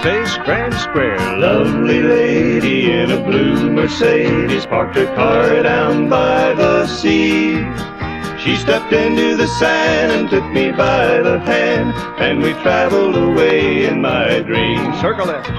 face Grand Square. Lovely lady in a blue Mercedes parked her car down by the sea. She stepped into the sand and took me by the hand, and we traveled away in my dreams. Circle it.